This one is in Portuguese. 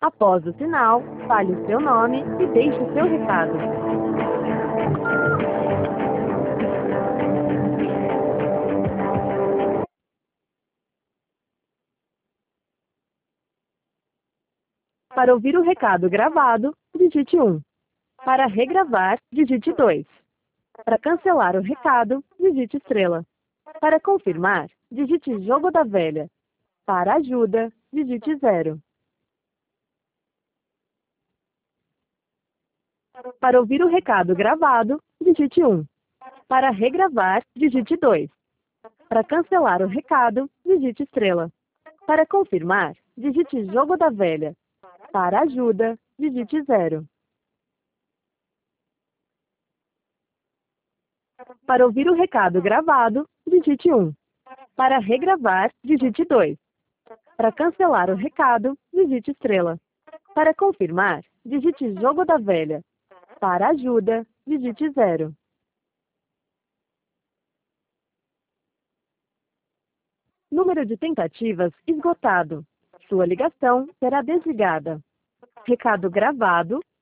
Após o sinal, fale o seu nome e deixe o seu recado. Para ouvir o recado gravado, digite 1. Para regravar, digite 2. Para cancelar o recado, digite estrela. Para confirmar, digite jogo da velha. Para ajuda, digite 0. Para ouvir o recado gravado, digite 1. Para regravar, digite 2. Para cancelar o recado, digite estrela. Para confirmar, digite jogo da velha. Para ajuda, digite 0. Para ouvir o recado gravado, digite 1. Para regravar, digite 2. Para cancelar o recado, digite estrela. Para confirmar, digite jogo da velha. Para ajuda, digite 0. Número de tentativas esgotado. Sua ligação será desligada. Recado gravado